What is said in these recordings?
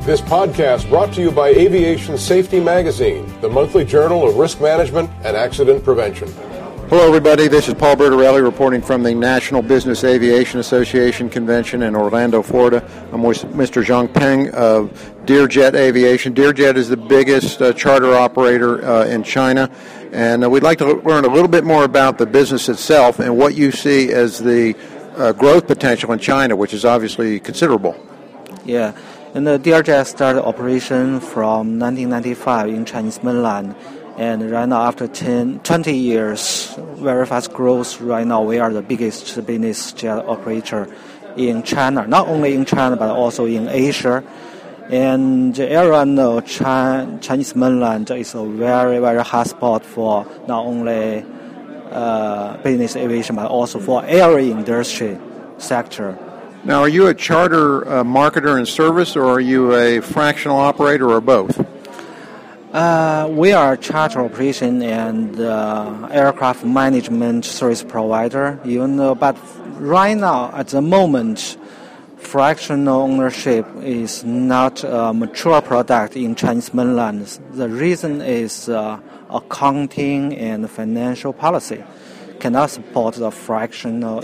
This podcast brought to you by Aviation Safety Magazine, the monthly journal of risk management and accident prevention. Hello, everybody. This is Paul Bertorelli reporting from the National Business Aviation Association Convention in Orlando, Florida. I'm with Mr. Zhang Peng of Dearjet Aviation. Dearjet is the biggest charter operator in China, and we'd like to learn a little bit more about the business itself and what you see as the growth potential in China, which is obviously considerable. Yeah, and the Dearjet started operation from 1995 in Chinese mainland. And right now, after 20 years, very fast growth, right now we are the biggest business jet operator in China, not only in China, but also in Asia. And everyone knows Chinese mainland is a very, very hot spot for not only business aviation, but also for air industry sector. Now, are you a charter marketer and service, or are you a fractional operator, or both? We are a charter operation and aircraft management service provider, but right now, at the moment, fractional ownership is not a mature product in Chinese mainland. The reason is accounting and financial policy cannot support the fractional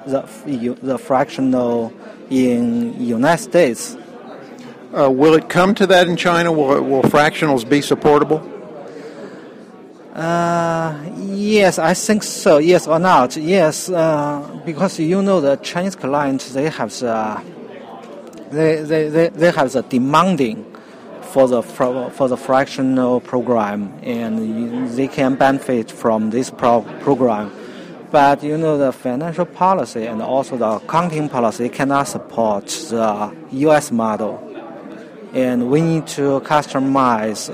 in United States. Will it come to that in China? Will fractionals be supportable? Yes, I think so. Yes or not? Yes, because the Chinese clients they have the demanding for the fractional program, and they can benefit from this program. But the financial policy and also the accounting policy cannot support the U.S. model. And we need to customize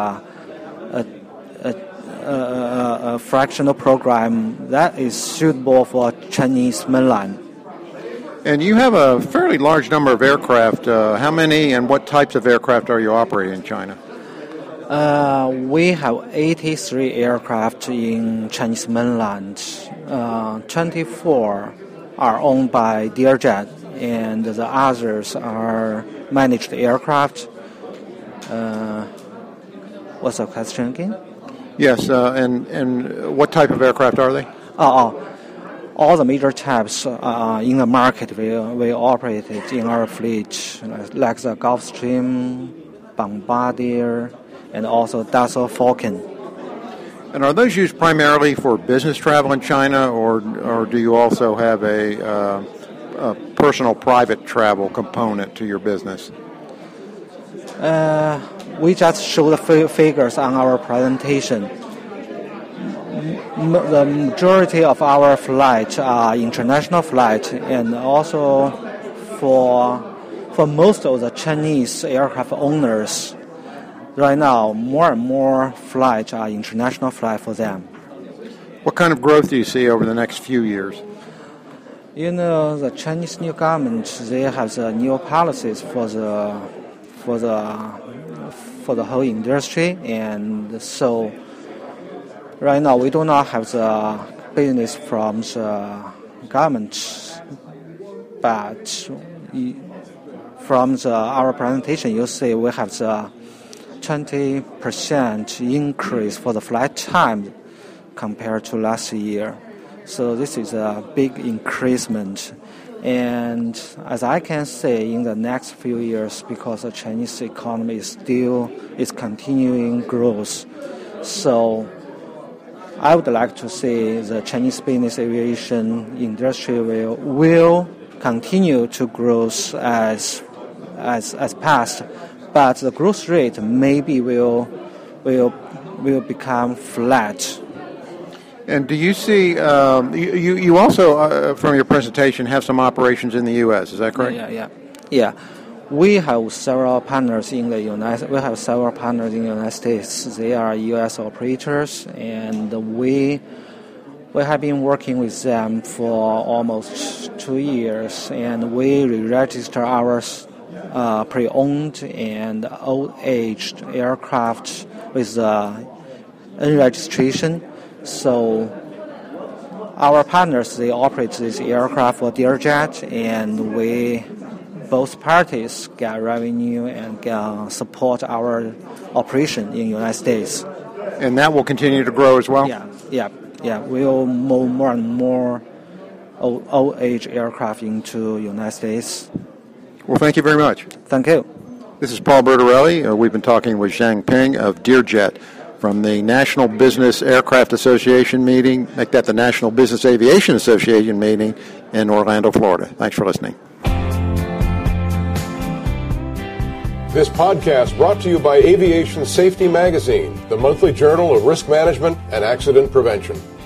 a fractional program that is suitable for Chinese mainland. And you have a fairly large number of aircraft. How many and what types of aircraft are you operating in China? We have 83 aircraft in Chinese mainland. 24 are owned by Dearjet, and the others are managed aircraft. What's the question again? Yes, and what type of aircraft are they? All the major types in the market we operated in our fleet, like the Gulfstream, Bombardier, and also Dassault Falcon. And are those used primarily for business travel in China, or do you also have a personal private travel component to your business? We just show the figures on our presentation. The majority of our flights are international flights, and also for most of the Chinese aircraft owners, right now more and more flights are international flights for them. What kind of growth do you see over the next few years? The Chinese new government, they have the new policies for the whole industry, and so right now we do not have the business from the government, but from our presentation you see we have the 20% increase for the flight time compared to last year. So this is a big increasement. And as I can say, in the next few years, because the Chinese economy is continuing growth, so I would like to say the Chinese business aviation industry will continue to grow as past, but the growth rate maybe will become flat. And do you see, you also, from your presentation, have some operations in the U.S., is that correct? Yeah. We have several partners in the United States. They are U.S. operators, and we have been working with them for almost 2 years, and we re-register our pre-owned and old-aged aircraft with registration. So our partners, they operate this aircraft for Dearjet, and we both parties get revenue and support our operation in the United States. And that will continue to grow as well? Yeah. We will move more and more old-age aircraft into the United States. Well, thank you very much. Thank you. This is Paul Bertorelli. We've been talking with Zhang Ping of Deerjet from the National Business Aircraft Association meeting, like that, the National Business Aviation Association meeting in Orlando, Florida. Thanks for listening. This podcast brought to you by Aviation Safety Magazine, the monthly journal of risk management and accident prevention.